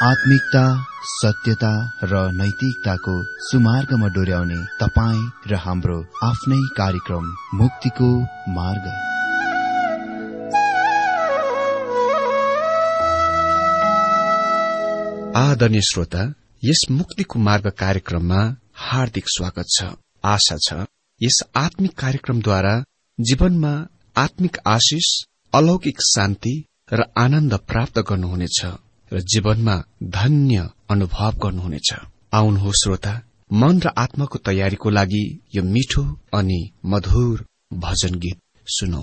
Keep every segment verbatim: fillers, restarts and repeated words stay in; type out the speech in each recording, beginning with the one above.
आत्मिकता, सत्यता र नैतिकताको सुमार्गमा डोर्याउने तपाईँ र हाम्रो आफ्नै कार्यक्रम मुक्तिको मार्ग। आदरणीय श्रोता, यस मुक्तिको मार्ग कार्यक्रममा हार्दिक स्वागत छ। आशा छ यस आत्मिक कार्यक्रमद्वारा जीवनमा आत्मिक आशिष, अलौकिक शान्ति र आनन्द प्राप्त गर्नुहुनेछ र जीवनमा धन्य अनुभव गर्नुहुनेछ। आउनुहोस् श्रोता, मन र आत्माको तयारीको लागि यो मिठो अनि मधुर भजन गीत सुनौ।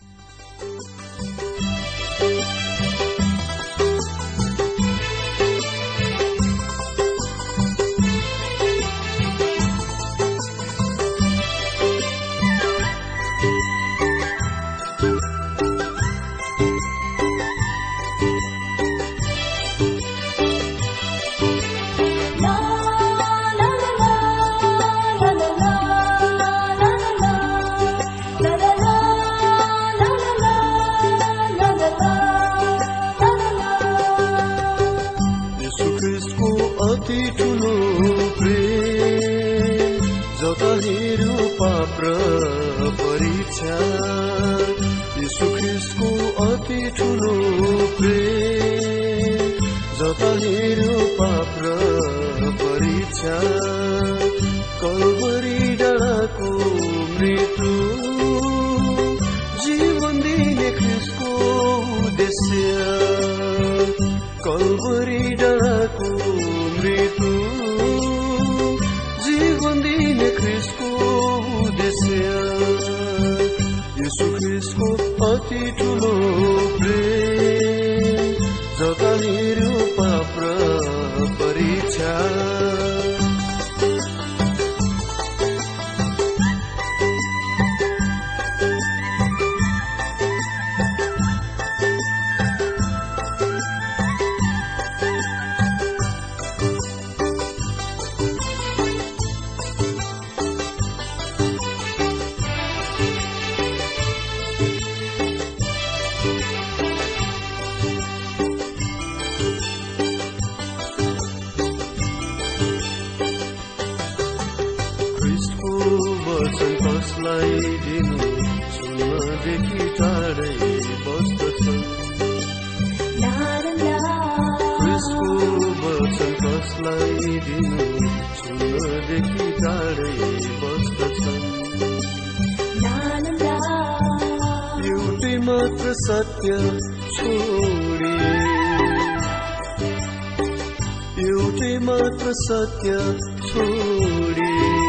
यीशु ख्रीष्टको अति ठुलो प्रेम, जताहेरो पाप र परीक्षा, कल्वरी डाँडाको मृत्यु, जीवन दिने ख्रीष्टको उद्देश्य, कल्वरी डाँडाको मृत्यु, जीवन दिने ख्रीष्टको उद्देश्य, यीशु ख्रीष्टको अति ठुलो प्रेम, जताहेरो पाप र परीक्षा। सुन्नदेखि टाढै बस्दछ, ख्रीष्टको वचन कसलाई दिनु, सुन्नदेखि टाढै बस्दछ। एउटै मात्र सत्य छोडी, एउटै मात्र सत्य छोडी,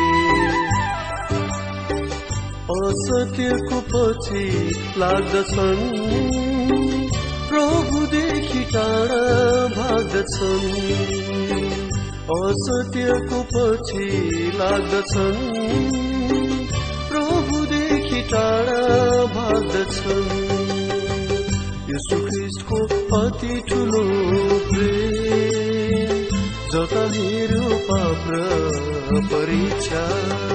असत्यको पछि लाग्दछन्, प्रभुदेखि टाढा भाग्दछन्, असत्यको पछि लाग्दछन्, प्रभुदेखि टाढा भाग्दछन्। यीशु ख्रीष्टको अति ठुलो प्रेम, जताहेरो पाप र परीक्षा,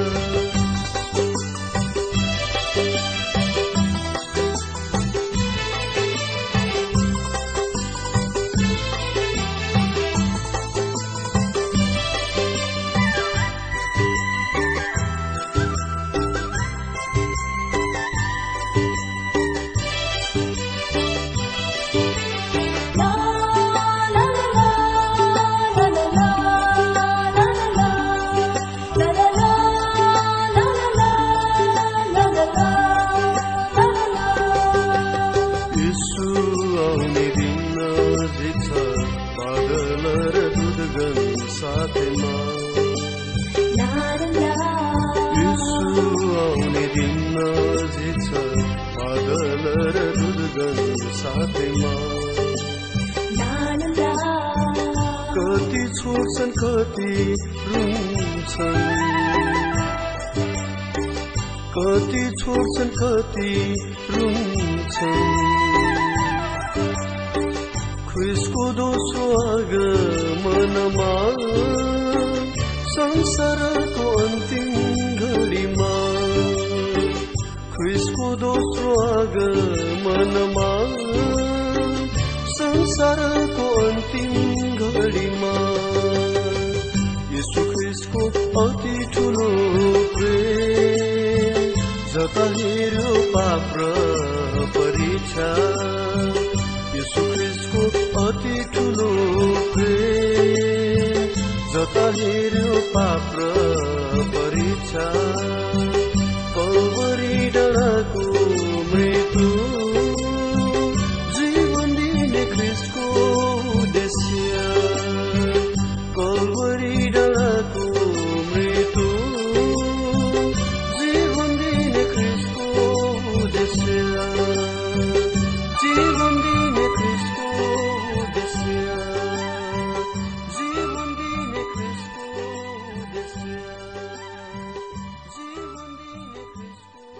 कति छोड्छन् कति रुन्छन्, कति छोड्छन् कति रुन्छन्, ख्रीष्टको दोस्रो आगमनमा, संसारको अन्तिम घडीमा, ख्रीष्टको दोस्रो आगमनमा, संसारको अन्तिम घडी अति ठुलो प्रेम, जता हेऱ्यो पाप र परीक्षा। यीशु ख्रीष्टको अति ठुलो प्रेम, जता हेऱ्यो पाप र परीक्षा। कल्वरी डाँडाको मृत्यु, जीवन दिने ख्रीष्टको उद्देश्य। कल्वरी डाँडाको मृत्यु, जीवन दिने ख्रीष्टको उद्देश्य। जीवन दिने ख्रीष्टको उद्देश्य। जीवन दिने ख्रीष्टको उद्देश्य। जीवन दिने ख्रीष्टको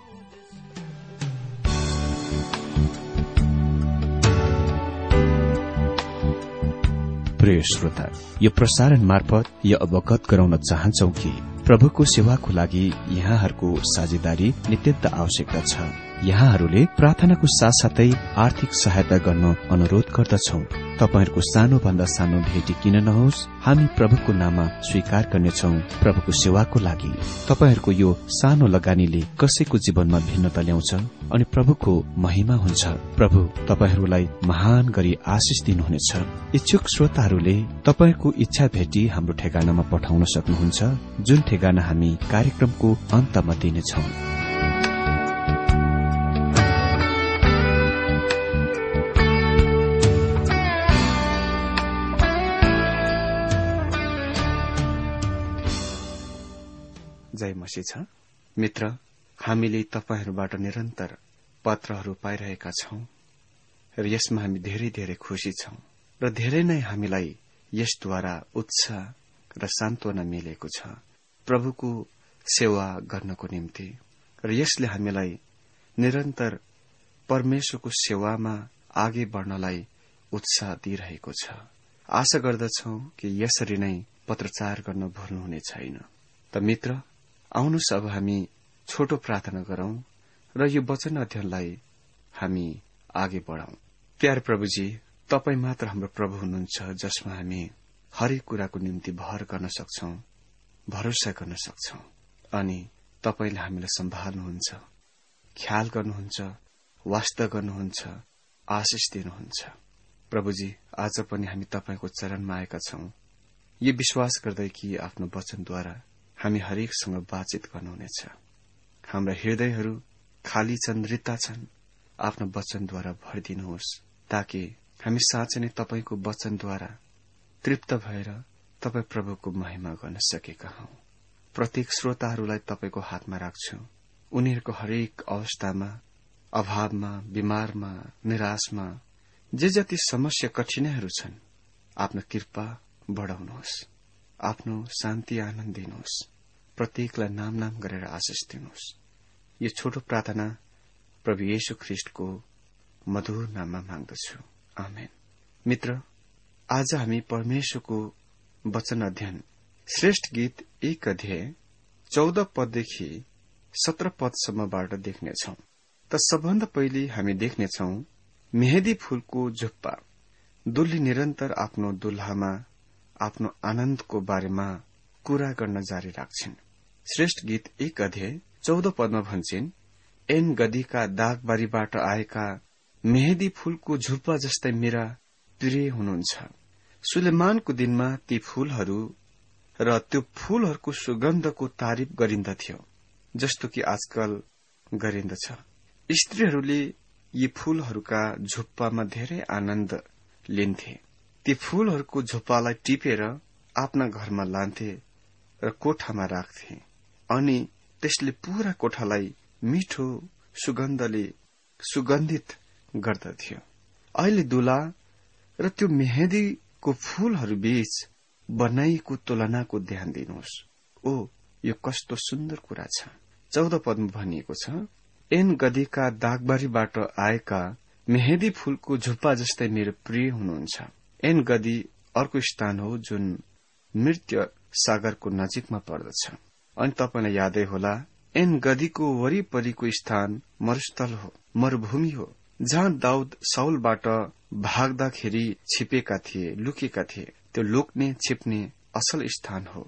उद्देश्य। प्रिय श्रोता, यो प्रसारण मार्फत यो अवगत गराउन चाहन्छौ कि प्रभुको सेवाको लागि यहाँहरूको साझेदारी नित्यन्त आवश्यकता छ। यहाँहरूले प्रार्थनाको साथसाथै आर्थिक सहायता गर्न अनुरोध गर्दछौ। तपाईहरूको सानो भन्दा सानो भेटी किन नहोस्, हामी प्रभुको नाममा स्वीकार गर्नेछौ। प्रभुको सेवाको लागि तपाईहरूको यो सानो लगानीले कसैको जीवनमा भिन्नता ल्याउँछ अनि प्रभुको महिमा हुन्छ। प्रभु तपाईहरूलाई महान गरी आशिष दिनुहुनेछ। इच्छुक श्रोताहरूले तपाईहरूको इच्छा भेटी हाम्रो ठेगानामा पठाउन सक्नुहुन्छ, जुन ठेगाना हामी कार्यक्रमको अन्तमा दिनेछौं। जय मसीह छ। मित्र, हामीले तपाईहरूबाट निरन्तर पत्रहरू पाइरहेका छौं र यसमा हामी धेरै धेरै खुशी छौं र धेरै नै हामीलाई यसद्वारा उत्साह र सान्त्वना मिलेको छ प्रभुको सेवा गर्नको निम्ति, र यसले हामीलाई निरन्तर परमेश्वरको सेवामा आगे बढ्नलाई उत्साह दिइरहेको छ। आशा गर्दछौं कि यसरी नै पत्रचार गर्न भुल्नुहुने छैन। त मित्र, आउनुहोस् अब हामी छोटो प्रार्थना गरौं र यो वचन अध्ययनलाई हामी आगे बढ़ाउँ। प्यारे प्रभुजी, तपाई मात्र हाम्रो प्रभु हुनुहुन्छ, जसमा हामी हरेक कुराको निम्ति भर गर्न सक्छौं, भरोसा गर्न सक्छौं, अनि तपाईले हामीलाई सम्हाल्नुहुन्छ, ख्याल गर्नुहुन्छ, वास्ता गर्नुहुन्छ, आशिष दिनुहुन्छ। प्रभुजी, आज पनि हामी तपाईको चरणमा आएका छौं, यो विश्वास गर्दै कि आफ्नो वचनद्वारा हामी हरेकसँग बातचित गर्नुहुनेछ। हाम्रा हृदयहरू खाली छन्, रित्ता छन्, आफ्नो वचनद्वारा भरिदिनुहोस्, ताकि हामी साँच्चै नै तपाईको वचनद्वारा तृप्त भएर तपाई प्रभुको महिमा गर्न सकेका हौं। प्रत्येक श्रोताहरूलाई तपाईको हातमा राख्छु। उनीहरूको हरेक अवस्थामा, अभावमा, बिमारमा, निराशमा, जे जति समस्या कठिनाइहरू छन्, आफ्नो कृपा बढ़ाउनुहोस्, आफ्नो शान्ति आनन्द दिनुहोस्, प्रत्येकलाई नाम नाम गरेर आशिष दिनुहोस्। यो छोटो प्रार्थना प्रभु येशू ख्रीष्टको मधुर नाममा माग्दछु, आमेन। मित्र, आज हामी परमेश्वरको वचन अध्ययन श्रेष्ठ गीत एक अध्याय चौध पददेखि सत्र पदसम्मबाट देख्नेछौं। त सबभन्दा पहिले हामी देख्नेछौं मेहेदी फूलको झुप्पा। दुल्ही निरन्तर आफ्नो दुल्हामा आफ्नो आनन्दको बारेमा कुरा गर्न जारी राख्छिन्। श्रेष्ठ गीत एक अध्याय चौध पदमा भन्छन्, एन गदीका दागबारीबाट आएका मेहेदी फूलको झुप्पा जस्तै मेरा प्रिय हुनुहुन्छ। सुलेमानको दिनमा ती फूलहरू र त्यो फूलहरूको सुगन्धको तारिफ गरिन्दथ्यो, जस्तो कि आजकल गरिन्दछ। स्त्रीहरूले यी फूलहरूका झुप्पामा धेरै आनन्द लिन्थे। ती फूलहरूको झुप्पालाई टिपेर आफ्ना घरमा लान्थे र कोठामा राख्थे, अनि त्यसले पूरा कोठालाई मिठो सुगन्धले सुगन्धित गर्दथ्यो। अहिले दुला र त्यो मेहेदीको फूलहरू बीच बनाइएको तुलनाको ध्यान दिनुहोस्। ओ, यो कस्तो सुन्दर कुरा छ। चौध पदमा भनिएको छ, एन गदीका दागबारीबाट आएका मेहेदी फूलको झुप्पा जस्तै मेरो प्रिय हुनुहुन्छ। एन गदी अर्को स्थान हो जुन मृत्यु सागरको नजिकमा पर्दछ। अनि तपाईलाई यादै होला, एन गदीको वरिपरिको स्थान मरुस्थल हो, मरूभूमि हो, जहाँ दाउद साउलबाट भाग्दाखेरि छिपेका थिए, लुकेका थिए। त्यो लुक्ने छिप्ने असल स्थान हो।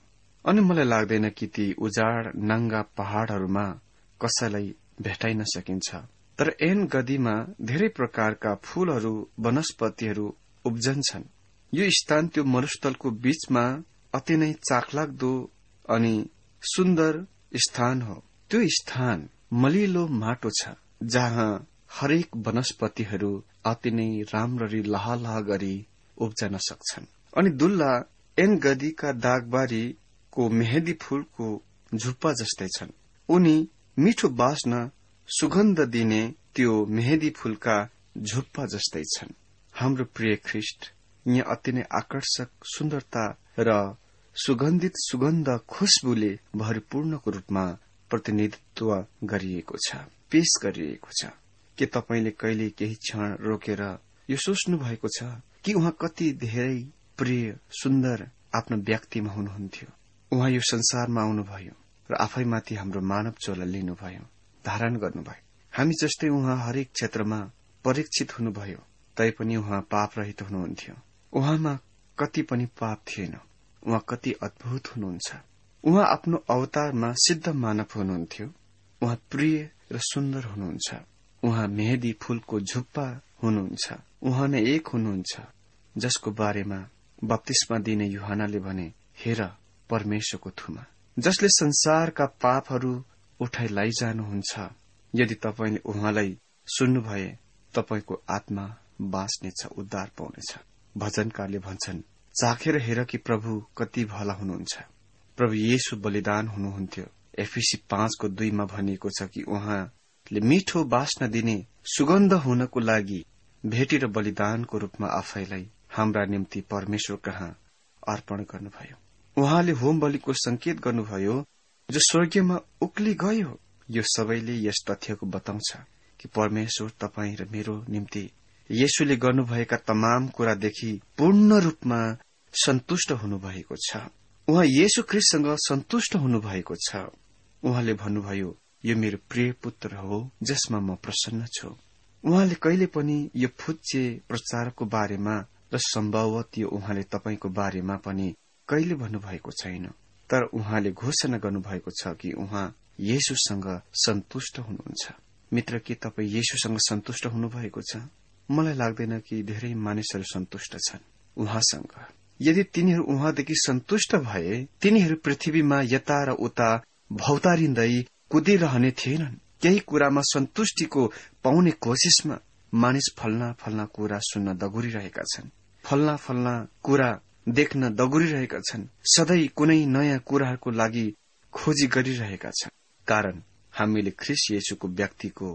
अनि मलाई लाग्दैन कि ती उजाड नाङ्गा पहाड़हरूमा कसैलाई भेटाइन सकिन्छ। तर एन गदीमा धेरै प्रकारका फूलहरू वनस्पतिहरू उब्जन्छन्। यो स्थान त्यो मरुस्थलको बीचमा अति नै चाखलाग्दो अनि सुन्दर स्थान हो। त्यो स्थान मलिलो माटो छ, जहाँ हरेक वनस्पतिहरू अति नै राम्ररी लहलह गरी उब्जन सक्छन्। अनि दुल्ला एन गदीका दागबारीको मेहेदी फूलको झुप्पा जस्तै छन्। उनी मिठो बास्न सुगन्ध दिने त्यो मेहेदी फूलका झुप्पा जस्तै छन्। हाम्रो प्रिय ख्रिस्ट यहाँ अति नै आकर्षक सुन्दरता र सुगन्धित सुगन्ध खुशबुले भरिपूर्णको रूपमा प्रतिनिधित्व गरिएको छ, पेश गरिएको छ। के तपाईले कहिले केही क्षण रोकेर यो सोच्नु भएको छ कि उहाँ कति धेरै प्रिय सुन्दर आफ्नो व्यक्तिमा हुनुहुन्थ्यो? उहाँ यो संसारमा आउनुभयो र आफैमाथि हाम्रो मानव चोला लिनुभयो, धारण गर्नुभयो। हामी जस्तै उहाँ हरेक क्षेत्रमा परीक्षित हुनुभयो, तैपनि उहाँ पाप रहित हुनुहुन्थ्यो। उहाँमा कति पनि पाप थिएन। उहाँ कति अद्भुत हुनुहुन्छ। उहाँ आफ्नो अवतारमा सिद्ध मानव हुनुहुन्थ्यो। उहाँ प्रिय र सुन्दर हुनुहुन्छ। उहाँ मेहेदी फूलको झुप्पा हुनुहुन्छ। उहाँ नै एक हुनुहुन्छ जसको बारेमा बप्तिस्मा दिने यूहन्नाले भने, हेर परमेश्वरको थुमा, जसले संसारका पापहरू उठाइ लैजानुहुन्छ। यदि तपाईले उहाँलाई सुन्नु भए तपाईको आत्मा बाँच्नेछ, उद्धार पाउनेछ। भजनकारले भन्छन्, चाखेर हेर कि प्रभु कति भला हुनुहुन्छ। प्रभु येशू बलिदान हुनुहुन्थ्यो। एफिसी पाँचको दुईमा भनिएको छ कि उहाँले मिठो बास्न दिने सुगन्ध हुनको लागि भेटी र बलिदानको रूपमा आफैलाई हाम्रा निम्ति परमेश्वर कहाँ अर्पण गर्नुभयो। उहाँले होम बलिको संकेत गर्नुभयो जो स्वर्गीयमा उक्ली गयो। यो सबैले यस तथ्यको बताउँछ कि परमेश्वर तपाईँ र मेरो निम्ति येशूले गर्नुभएका तमाम कुरादेखि पूर्ण रूपमा सन्तुष्ट हुनुभएको छ। उहाँ येशू ख्रीष्टसँग सन्तुष्ट हुनुभएको छ। उहाँले भन्नुभयो, यो मेरो प्रिय पुत्र हो जसमा म प्रसन्न छु। उहाँले कहिले पनि यो फुच्चे प्रचारको बारेमा र सम्भवतः यो उहाँले तपाईको बारेमा पनि कहिले भन्नुभएको छैन। तर उहाँले घोषणा गर्नुभएको छ कि उहाँ येशूसँग सन्तुष्ट हुनुहुन्छ। मित्र, के तपाईँ येशूसँग सन्तुष्ट हुनुभएको छ? मलाई लाग्दैन कि धेरै मानिसहरू सन्तुष्ट छन् उहाँसँग। यदि तिनीहरू उहाँदेखि सन्तुष्ट भए तिनीहरू पृथ्वीमा यता र उता भौतारिँदै कुदिरहने थिएनन्। केही कुरामा सन्तुष्टिको पाउने कोशिशमा मानिस फल्ना फल्ना कुरा सुन्न दगुरिरहेका छन्, फल्ना फल्ना कुरा देख्न दगुरिरहेका छन्, सधैँ कुनै नयाँ कुराहरूको लागि खोजी गरिरहेका छन्। कारण हामीले ख्रीष्ट येशूको व्यक्तिको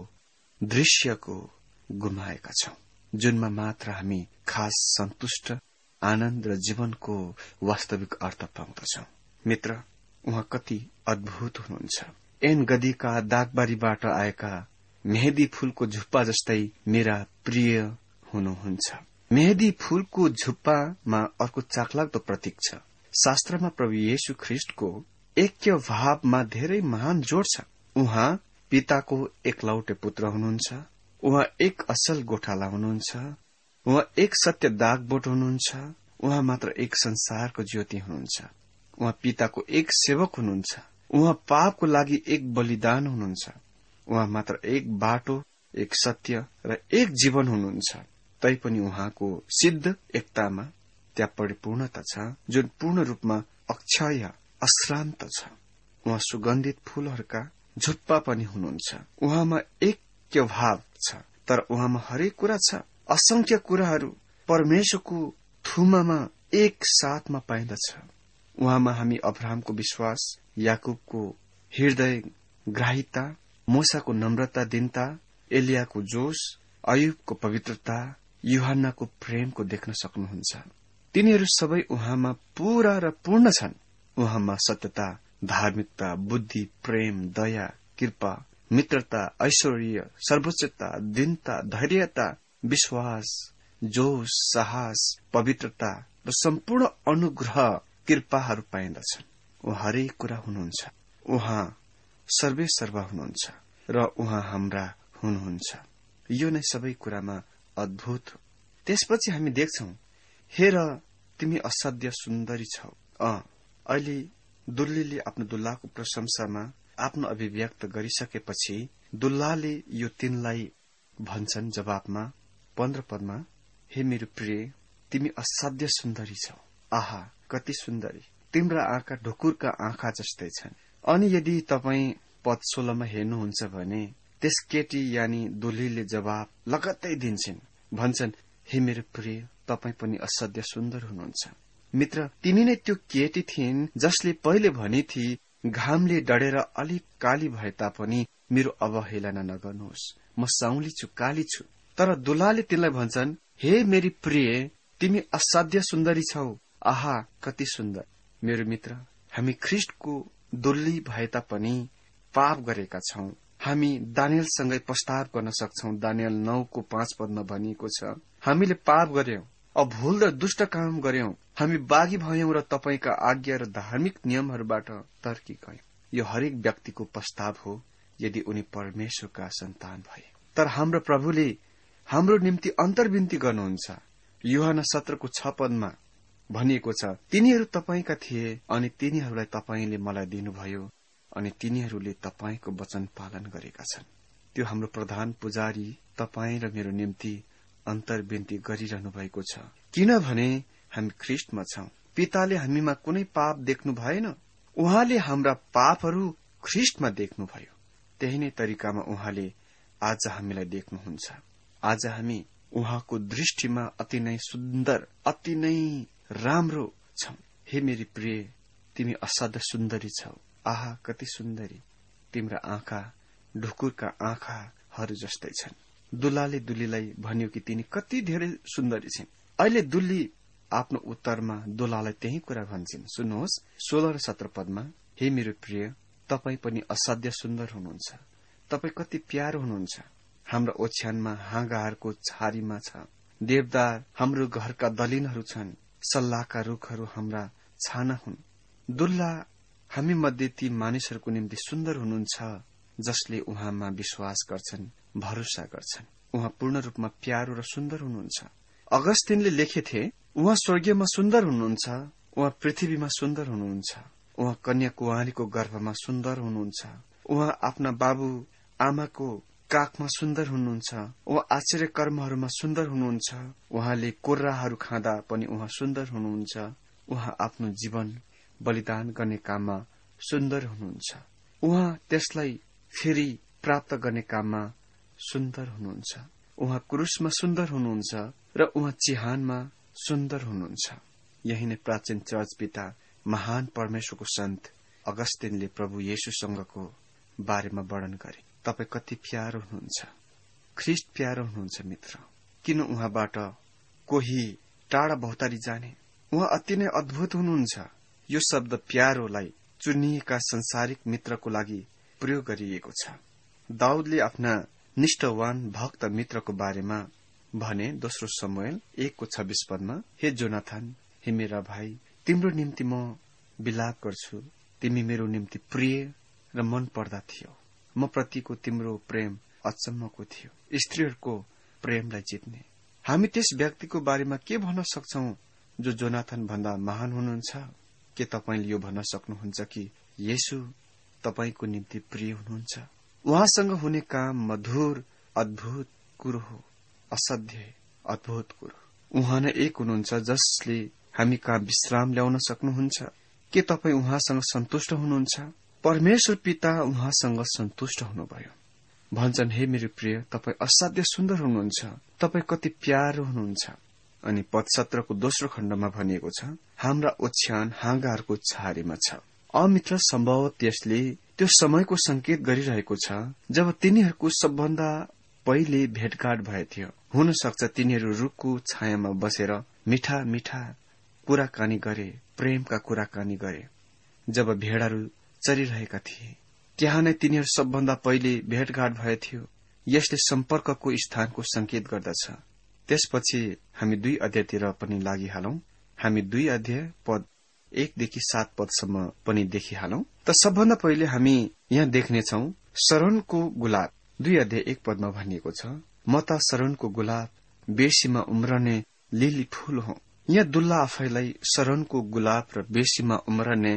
दृश्यको गुमाएका छौं, जुनमा मात्र हामी खास सन्तुष्ट, आनन्द र जीवनको वास्तविक अर्थ पाउँदछौं। मित्र, उहाँ कति अद्भुत हुनुहुन्छ। एन गदीका दागबारीबाट आएका मेहेदी फूलको झुप्पा जस्तै मेरा प्रिय हुनुहुन्छ। मेहेदी फूलको झुप्पामा अर्को चाखलाग्दो प्रतीक छ। शास्त्रमा प्रभु येशू ख्रीष्टको ऐक्य भावमा धेरै महान जोड छ। उहाँ पिताको एकलौटे पुत्र हुनुहुन्छ। उहाँ एक असल गोठाला हुनुहुन्छ। उहाँ एक सत्य दागबोट हुनुहुन्छ। उहाँ मात्र एक संसारको ज्योति हुनुहुन्छ। उहाँ पिताको एक सेवक हुनुहुन्छ। उहाँ पापको लागि एक बलिदान हुनुहुन्छ। उहाँ मात्र एक बाटो, एक सत्य र एक जीवन हुनुहुन्छ। तैपनि उहाँको सिद्ध एकतामा त्यहाँ परिपूर्णता छ, जुन पूर्ण रूपमा अक्षय अश्रान्त छ। उहाँ सुगन्धित फूलहरूका झुप्पा पनि हुनुहुन्छ। उहाँमा ऐक्य भाव छ, तर उहाँमा हरेक कुरा छ। असंख्य कुराहरू परमेश्वरको थुमामा एक साथमा पाइन्दछ। उहाँमा हामी अब्राहमको विश्वास, याकुबको हृदय ग्राहिता, मूसाको नम्रता दिनता, एलियाको जोश, अयुबको पवित्रता, यूहन्नाको प्रेमको देख्न सक्नुहुन्छ। तिनीहरू सबै उहाँमा पूरा र पूर्ण छन्। उहाँमा सत्यता, धार्मिकता, बुद्धि, प्रेम, दया, कृपा, मित्रता, ऐश्वर्य, सर्वोच्चता, दीनता, धैर्यता, विश्वास, जोश, साहस, पवित्रता र सम्पूर्ण अनुग्रह कृपाहरू पाइन्दछन्। उहाँ हरेक कुरा हुनुहुन्छ। उहाँ सर्वेसर्वा हुनुहुन्छ र उहाँ हाम्रा हुनुहुन्छ। यो नै सबै कुरामा अद्भुत हो। त्यसपछि हामी देख्छौं, हेर तिमी असाध्य सुन्दरी छौ। अ अहिले दुल्लीले आफ्नो दुल्लाको प्रशंसामा आफ्नो अभिव्यक्त गरिसकेपछि दुल्लाले यो तिनलाई भन्छन् जवाबमा पन्ध्र पदमा, हे मेरो प्रिय, तिमी असाध्य सुन्दरी छौ। आहा, कति सुन्दरी! तिम्रा आँखा ढुकुरका आँखा जस्तै छन्। अनि यदि तपाई पद सोह्रमा हेर्नुहुन्छ भने त्यस केटी यानी दुल्लीले जवाब लगत्तै दिन्छन्, भन्छन्, हे मेरो प्रिय, तपाई पनि असाध्य सुन्दर हुनुहुन्छ। मित्र, तिमी नै त्यो केटी थिइन् जसले पहिले भनी थिए, घामले डढेर अलिक काली भए तापनि मेरो अवहेलना नगर्नुहोस्, म साउली छु, काली छु। तर दुल्लाले तिनलाई भन्छन्, हे मेरी प्रिय, तिमी असाध्य सुन्दरी छौ। आहा, कति सुन्दर! मेरो मित्र, हामी ख्रिस्टको दुल्ली भए तापनि पाप गरेका छौं। हामी दानियलसँगै प्रस्ताव गर्न सक्छौं। दानियल नौको पाँच पदमा भनिएको छ, हामीले पाप गर्यौं, अभुल र दुष्ट काम गर्यौं, हामी बागी भयौं र तपाईका आज्ञा र धार्मिक नियमहरूबाट तर्की गयौं। यो हरेक व्यक्तिको प्रस्ताव हो यदि उनी परमेश्वरका सन्तान भए। तर हाम्रो प्रभुले हाम्रो निम्ति अन्तर्विन्ती गर्नुहुन्छ। यूहन्ना सत्रको छ पदमा भनिएको छ, तिनीहरू तपाईका थिए अनि तिनीहरूलाई तपाईले मलाई दिनुभयो अनि तिनीहरूले तपाईको वचन पालन गरेका छन्। त्यो हाम्रो प्रधान पुजारी तपाई र मेरो निम्ति अन्तर्विन्ती गरिरहनु भएको छ, किनभने हामी ख्रिस्टमा छौं। पिताले हामीमा कुनै पाप देख्नु भएन, उहाँले हाम्रा पापहरू ख्रिस्टमा देख्नुभयो। त्यही नै तरिकामा उहाँले आज हामीलाई देख्नुहुन्छ। आज हामी उहाँको दृष्टिमा अति नै सुन्दर, अति नै राम्रो छौं। हे मेरी प्रिय, तिमी असाध्य सुन्दरी छौ। आहा, कति सुन्दरी! तिम्रा आँखा ढुकुरका आँखाहरू जस्तै छन्। दुल्लाले दुल्लीलाई भन्यो कि तिनी कति धेरै सुन्दरी छिन्। अहिले दुल्ली आफ्नो उत्तरमा दुल्लालाई त्यही कुरा भन्छन्। सुन्नुहोस्, सोह्र र सत्र पदमा, हे मेरो प्रिय, तपाई पनि असाध्य सुन्दर हुनुहुन्छ। तपाई कति प्यारो हुनुहुन्छ। हाम्रो ओछ्यानमा हाँगाहरूको छारीमा छ। देवदार हाम्रो घरका दलिनहरू छन्। सल्लाहका रूखहरू हाम्रा छाना हुन्। दुल्ला हामी मध्ये ती मानिसहरूको निम्ति सुन्दर हुनुहुन्छ जसले उहाँमा विश्वास गर्छन्, भरोसा गर्छन्। उहाँ पूर्ण रूपमा प्यारो र सुन्दर हुनुहुन्छ। अगस्तिनले लेखेथे, उहाँ स्वर्गीयमा सुन्दर हुनुहुन्छ, उहाँ पृथ्वीमा सुन्दर हुनुहुन्छ, उहाँ कन्या कुँवारीको गर्भमा सुन्दर हुनुहुन्छ, उहाँ आफ्ना बाबु आमाको काखमा सुन्दर हुनुहुन्छ, उहाँ आश्चर्य कर्महरूमा सुन्दर हुनुहुन्छ, उहाँले कोर्राहरू खाँदा पनि उहाँ सुन्दर हुनुहुन्छ, उहाँ आफ्नो जीवन बलिदान गर्ने काममा सुन्दर हुनुहुन्छ, उहाँ त्यसलाई फेरि प्राप्त गर्ने काममा सुन्दर हुनुहुन्छ, उहाँ क्रुसमा सुन्दर हुनुहुन्छ र उहाँ चिहानमा सुन्दर हुनुहुन्छ। यही नै प्राचीन चर्च पिता महान परमेश्वरको सन्त अगस्तिनले प्रभु येशूसँगको बारेमा वर्णन गरे। तपाई कति प्यारो हुनुहुन्छ। ख्रिस्ट प्यारो हुनुहुन्छ। मित्र, किन उहाँबाट कोही टाढा भौतारी जाने? उहाँ अति नै अद्भुत हुनुहुन्छ। यो शब्द प्यारोलाई चुनिएका संसारिक मित्रको लागि प्रयोग गरिएको छ। दाउदले आफ्ना निष्ठावान भक्त मित्रको बारेमा भने दोस्रो समूएल एकको छब्बीस पदमा, हे जोनाथन, हे मेरा भाइ, तिम्रो निम्ति म विलाप गर्छु। तिमी मेरो निम्ति प्रिय र मन पर्दा थियो। म प्रतिको तिम्रो प्रेम अचम्मको थियो, स्त्रीहरूको प्रेमलाई जित्ने। हामी त्यस व्यक्तिको बारेमा के भन्न सक्छौ जो जोनाथन भन्दा महान हुनुहुन्छ? के तपाईले यो भन्न सक्नुहुन्छ कि येशू तपाईको निम्ति प्रिय हुनुहुन्छ? उहाँसँग हुने काम मधुर अद्भुत कुरो हो, असाध्य अद्भुत कुरो। उहाँ नै एक हुनुहुन्छ जसले हामी कहाँ विश्राम ल्याउन सक्नुहुन्छ। के तपाई उहाँसँग सन्तुष्ट हुनुहुन्छ? परमेश्वर पिता उहाँसँग सन्तुष्ट हुनुभयो। भन्छन्, हे मेरो प्रिय, तपाई असाध्य सुन्दर हुनुहुन्छ, तपाई कति प्यारो हुनुहुन्छ। अनि पद सत्रको दोस्रो खण्डमा भनिएको छ, हाम्रा ओछ्यान हाँगाहरूको छारीमा छ। अमित्र सम्भवत यसले त्यो समयको संकेत गरिरहेको छ जब तिनीहरूको सबभन्दा पहिले भेटघाट भए थियो। हुन सक्छ तिनीहरू रुखको छायामा बसेर मिठा मिठा कुराकानी गरे, प्रेमका कुराकानी गरे। जब भेडाहरू चरिरहेका थिए त्यहाँ नै तिनीहरू सबभन्दा पहिले भेटघाट भए थियो। यसले सम्पर्कको स्थानको संकेत गर्दछ। त्यसपछि हामी दुई अध्यायतिर पनि लागिहालौं। हामी दुई अध्याय पद एकदेखि सात पदसम्म पनि देखिहालौं। त सबभन्दा पहिले हामी यहाँ देख्नेछौ शरणको गुलाब। दुई अध्याय एक पदमा भनिएको छ, म त शरणको गुलाब, बेसीमा उम्रने लिली फूल हो। यहाँ दुल्ला आफैलाई शरणको गुलाब र बेसीमा उम्रने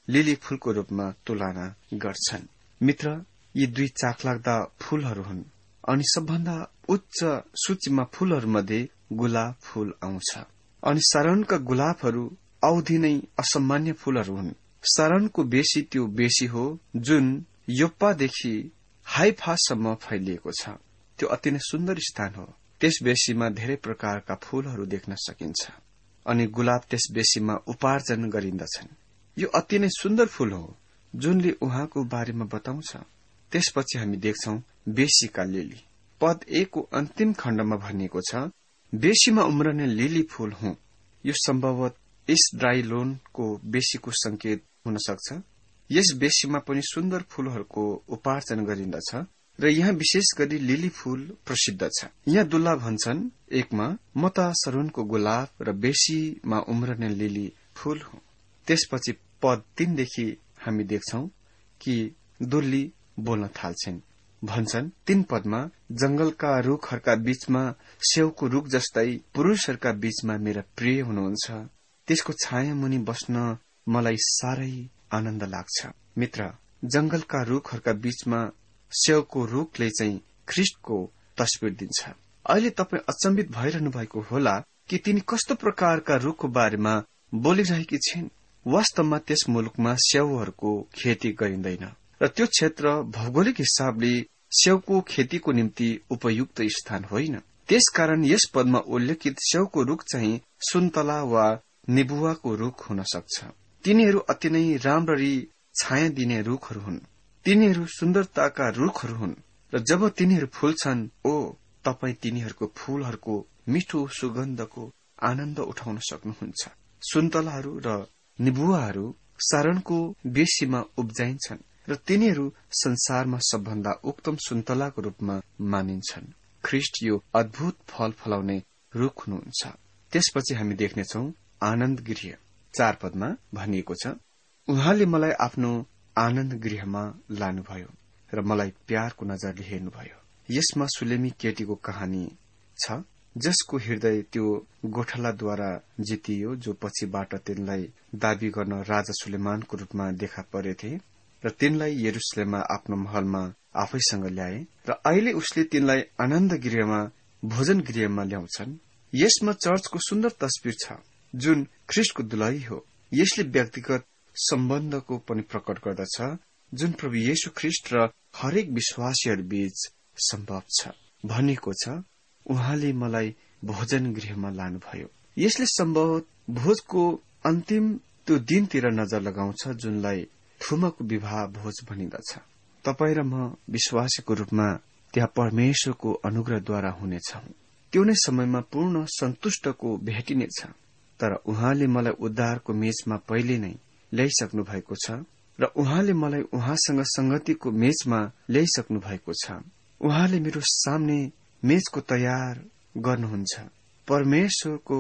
लिली फूलको रूपमा तुलना गर्छन्। मित्र, यी दुई चाखलाग्दा फूलहरू हुन् अनि सबभन्दा उच्च सूचीमा फूलहरूमध्ये गुलाब फूल आउँछ। अनि सारणका गुलाबहरू औधी नै असामान्य फूलहरू हुन्। सारणको बेसी त्यो बेसी हो जुन योप्पादेखि हाइफासम्म फैलिएको छ। त्यो अति नै सुन्दर स्थान हो। त्यस बेसीमा धेरै प्रकारका फूलहरू देख्न सकिन्छ अनि गुलाब त्यस बेसीमा उपार्जन गरिन्दछन्। यो अति नै सुन्दर फूल हो जुनले उहाँको बारेमा बताउँछ। त्यसपछि हामी देख्छौं बेसीका लिली। पद एक को अन्तिम खण्डमा भनिएको छ, बेसीमा उम्रने लिली फूल हुँ। यो सम्भवतः इस्राएलोनको बेसीको संकेत हुन सक्छ। यस बेसीमा पनि सुन्दर फूलहरूको उपार्जन गरिन्दछ र यहाँ विशेष गरी लिली फूल प्रसिद्ध छ। यहाँ दुल्ला भन्छन् एकमा, म त सरुनको गुलाब र बेसीमा उम्रने लिली फूल हुँ। त्यसपछि पद तीनदेखि हामी देख्छौं कि दुल्ली बोल्न थाल्छन्। भन्छन् तीन पदमा, जंगलका रूखहरूका बीचमा स्याउको रूख जस्तै पुरूषहरूका बीचमा मेरा प्रिय हुनुहुन्छ। त्यसको छाया मुनि बस्न मलाई साह्रै आनन्द लाग्छ। मित्र, जंगलका रूखहरूका बीचमा स्याउको रूखले चाहिँ ख्रिस्टको तस्बिर दिन्छ। अहिले तपाईँ अचम्बित भइरहनु भएको होला कि तिनी कस्तो प्रकारका रूखको बारेमा बोलिरहेकी छिन्। वास्तवमा त्यस मुलुकमा स्याउहरूको खेती गरिँदैन र त्यो क्षेत्र भौगोलिक हिसाबले स्याउको खेतीको निम्ति उपयुक्त स्थान होइन। त्यसकारण यस पदमा उल्लेखित स्याउको रूख चाहिँ सुन्तला वा निबुवाको रूख हुन सक्छ। तिनीहरू अति नै राम्ररी छाया दिने रूखहरू हुन्। तिनीहरू सुन्दरताका रूखहरू हुन् र जब तिनीहरू फुल्छन्, ओ तपाईँ तिनीहरूको फूलहरूको मिठो सुगन्धको आनन्द उठाउन सक्नुहुन्छ। सुन्तलाहरू र निबुवाहरू सारणको बेसीमा उब्जाइन्छन् र तिनीहरू संसारमा सबभन्दा उत्तम सुन्तलाको रूपमा मानिन्छन्। ख्रिस्ट यो अद्भुत फल फलाउने रूख हुनुहुन्छ। त्यसपछि हामी देख्नेछौ आनन्द गृह। चार पदमा भनिएको छ, उहाँले मलाई आफ्नो आनन्द गृहमा लानुभयो र मलाई प्यारको नजरले हेर्नुभयो। यसमा सुलेमी केटीको कहानी छ जसको हृदय त्यो गोठालाद्वारा जितियो जो पछिबाट तिनलाई दाबी गर्न राजा सुलेमानको रूपमा देखा परेथे र तिनलाई यरुशलेममा आफ्नो महलमा आफैसँग ल्याए र अहिले उसले तिनलाई आनन्द गृहमा भोजन गृहमा ल्याउँछन्। यसमा चर्चको सुन्दर तस्बिर छ जुन ख्रिस्टको दुलही हो। यसले व्यक्तिगत सम्बन्धको पनि प्रकट गर्दछ जुन प्रभु येशू ख्रिस्ट र हरेक विश्वासीहरू बीच सम्भव छ। भनिएको छ, उहाँले मलाई भोजन गृहमा लानुभयो। यसले सम्भव भोजको अन्तिम त्यो दिनतिर नजर लगाउँछ जुनलाई थुमको विवाह भोज भनिन्दछ। तपाईँ र म विश्वासीको रूपमा त्यहाँ परमेश्वरको अनुग्रहद्वारा हुनेछौं। त्यो नै समयमा पूर्ण सन्तुष्टको भेटिनेछ। तर उहाँले मलाई उद्धारको मेचमा पहिले नै ल्याइसक्नु भएको छ र उहाँले मलाई उहाँसँग संगतिको मेचमा ल्याइसक्नु भएको छ। उहाँले मेरो सामने मेचको तयार गर्नुहुन्छ, परमेश्वरको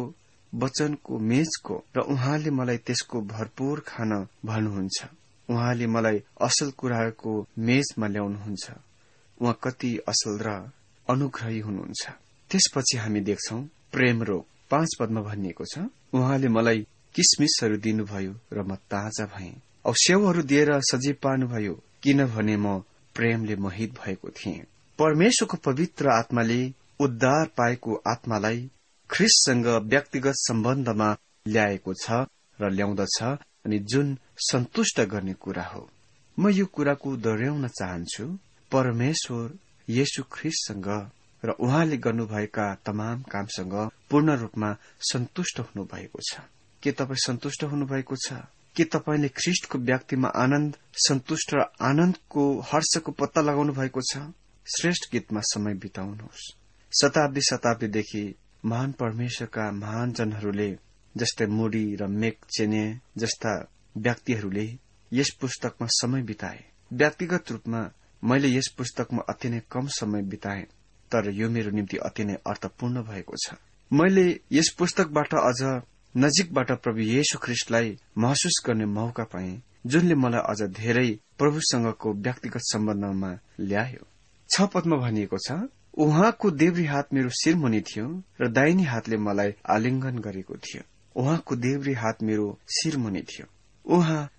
वचनको मेचको, र उहाँले मलाई त्यसको भरपूर खान भन्नुहुन्छ। उहाँले मलाई असल कुराको मेचमा ल्याउनुहुन्छ। उहाँ कति असल र अनुग्रही हुनुहुन्छ। त्यसपछि हामी देख्छौं प्रेम रोग। पाँच पदमा भनिएको छ, उहाँले मलाई किसमिसहरू दिनुभयो र म ताजा भएँ औ स्याउहरू दिएर सजीव पार्नुभयो किनभने म प्रेमले मोहित भएको थिएँ। परमेश्वरको पवित्र आत्माले उद्धार पाएको आत्मालाई ख्रिस्टसँग व्यक्तिगत सम्बन्धमा ल्याएको छ र ल्याउँदछ अनि जुन सन्तुष्ट गर्ने कुरा हो। म यो कुराको दोहोर्याउन चाहन्छु, परमेश्वर येशू ख्रिस्टसँग र उहाँले गर्नुभएका तमाम कामसँग पूर्ण रूपमा सन्तुष्ट हुनुभएको छ। के तपाईँ सन्तुष्ट हुनुभएको छ? के तपाईँले ख्रिस्टको व्यक्तिमा आनन्द, सन्तुष्ट र आनन्दको हर्षको पत्ता लगाउनु भएको छ? श्रेष्ठ गीतमा समय बिताउनुहोस्। शताब्दी शताब्दीदेखि महान परमेश्वरका महान जनहरूले जस्तै मुडी र मेक चेने जस्ता व्यक्तिहरूले यस पुस्तकमा समय बिताए। व्यक्तिगत रूपमा मैले यस पुस्तकमा अति नै कम समय बिताएँ, तर यो मेरो निम्ति अति नै अर्थपूर्ण भएको छ। मैले यस पुस्तकबाट अझ नजिकबाट प्रभु येशू ख्रिस्टलाई महसुस गर्ने मौका पाएँ जुनले मलाई अझ धेरै प्रभुसँगको व्यक्तिगत सम्बन्धमा ल्यायो। छ पदमा भनिएको छ, उहाँको देब्रे हात मेरो शिरमुनि थियो र दाहिने हातले मलाई आलिङ्गन गरेको थियो। उहाँको देब्रे हात मेरो शिरमुनि थियो। उहाँ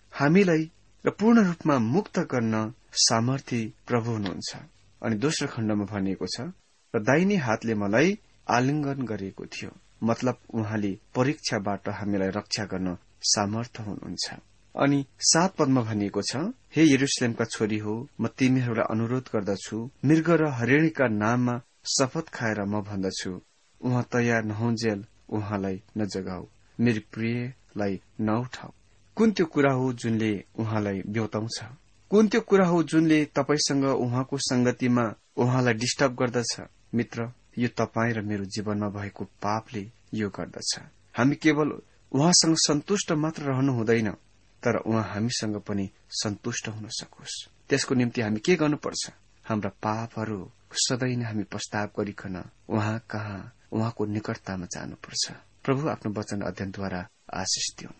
हामीलाई र पूर्ण रूपमा मुक्त गर्न सामर्थी प्रभु हुनुहुन्छ। अनि दोस्रो खण्डमा भनिएको छ, र दाहिने हातले मलाई आलिङ्गन गरिएको थियो, मतलब उहाँले परीक्षाबाट हामीलाई रक्षा गर्न सामर्थ्य हुनुहुन्छ। अनि सात पदमा भनिएको छ, हे यरुशलेमका छोरी हो, म तिमीहरूलाई अनुरोध गर्दछु, मृग र हरिणीका नाममा शपथ खाएर म भन्दछु, उहाँ तयार नहुन्जेल उहाँलाई नजगाऊ, मेरी प्रियलाई नउठाऊ। कुन त्यो कुरा हो जुनले उहाँलाई ब्योताउँछ? कुन त्यो कुरा हो जुनले तपाईसँग उहाँको संगतिमा उहाँलाई डिस्टर्ब गर्दछ? मित्र, यो तपाईँ र मेरो जीवनमा भएको पापले यो गर्दछ। हामी केवल उहाँसँग सन्तुष्ट मात्र रहनु हुँदैन, तर उहाँ हामीसँग पनि सन्तुष्ट हुन सकोस्। त्यसको निम्ति हामी के गर्नुपर्छ? हाम्रा पापहरू सधैँ नै हामी पश्चाताप गरिकन उहाँ कहाँ, उहाँको निकटतामा जानुपर्छ। प्रभु आफ्नो वचन अध्ययनद्वारा आशिष दिउन्।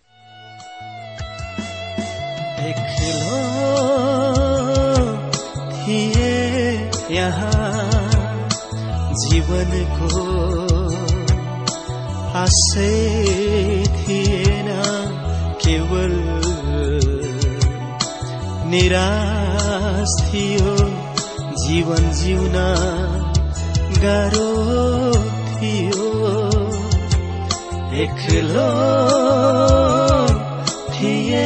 एक्लो थिए यहाँ जीवनको आशै थिएन, केवल निराश थियो, जीवन जिउन गाह्रो थियो। एक्लो थिए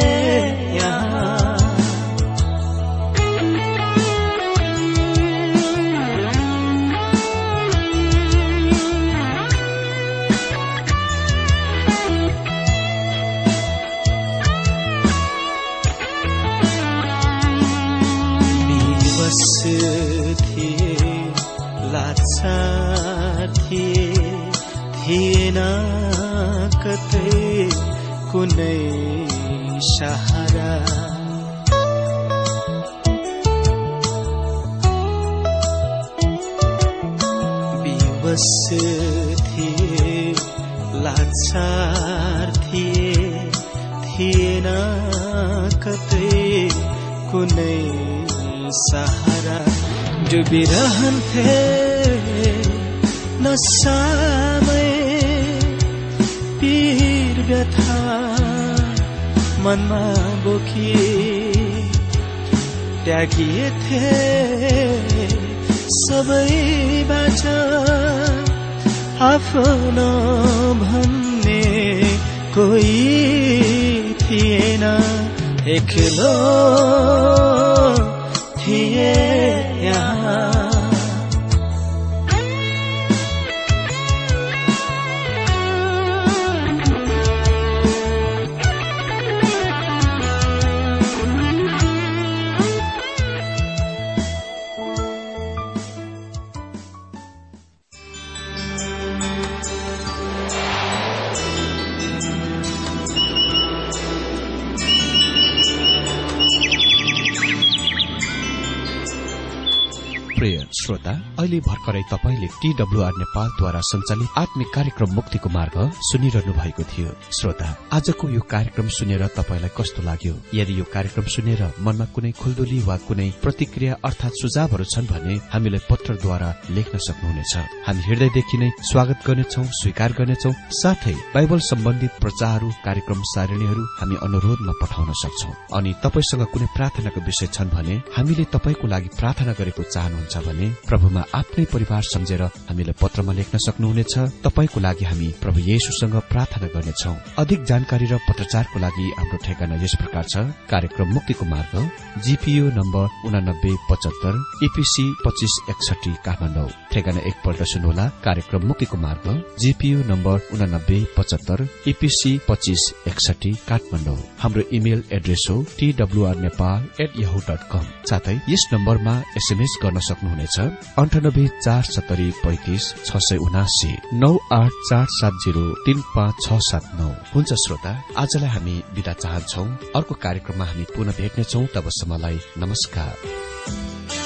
थिए, लाचार थिए, थिएन कतै कुनै सहारा। विवश थिए, लाचार थिए, थिएन कतै कुनै सहारा। डुबिरहन्थे नसामै, पीर व्यथा मनमा बोकी, त्यागिएथे सबैबाट, आफ्नो भन्ने कोही थिएन। एक्लो थिए यहाँ श्रोता, अहिले भर्खरै तपाईले टीडब्ल्यूआर नेपालद्वारा सञ्चालित आत्मिक कार्यक्रम मुक्तिको मार्ग सुनिरहनु भएको थियो। श्रोता, आजको यो कार्यक्रम सुनेर तपाईलाई कस्तो लाग्यो? यदि यो कार्यक्रम सुनेर मनमा कुनै खुल्दुली वा कुनै प्रतिक्रिया अर्थात सुझावहरू छन् भने हामीलाई पत्रद्वारा लेख्न सक्नुहुनेछ। हामी हृदयदेखि नै स्वागत गर्नेछौं, स्वीकार गर्नेछौं। साथै बाइबल सम्बन्धित प्रचारहरू, कार्यक्रम सारणीहरू हामी अनुरोधमा पठाउन सक्छौं। अनि तपाईसँग कुनै प्रार्थनाको विषय छन् भने हामीले तपाईको लागि प्रार्थना गरेको चाहनुहुन्छ भने प्रभुमा आफ्नै परिवार सम्झेर हामीलाई पत्रमा लेख्न सक्नुहुनेछ। तपाईको लागि हामी प्रभु येशूसँग प्रार्थना गर्नेछौं। अधिक जानकारी र पत्रचारको लागि हाम्रो ठेगाना यस प्रकार छ। कार्यक्रम मुक्तिको मार्ग, जीपीओ नम्बर उनानब्बे पचहत्तर, ईपीसी पच्चीस एकसठी, काठमाडौँ। ठेगाना एकपल्ट सुन्नुहोला। कार्यक्रम मुक्तिको मार्ग, जीपीओ नम्बर उनानब्बे पचहत्तर, ईपीसी पच्चीस एकसठी, काठमाडौँ। हाम्रो इमेल एड्रेस हो TWR Nepal at Yahoo dot com. साथै यस नम्बरमा एसएमएस गर्न सक्नुहुनेछ अन्ठानब्बे चार सत्तरी पैंतिस छ सय उनासी नौ आठ चार सात जीरो तीन पाँच छ सात नौ। हुन्छ श्रोता, आजलाई हामी बिदा चाहन्छौ। अर्को कार्यक्रममा हामी पुनः भेट्नेछौ। तबसम्मलाई नमस्कार।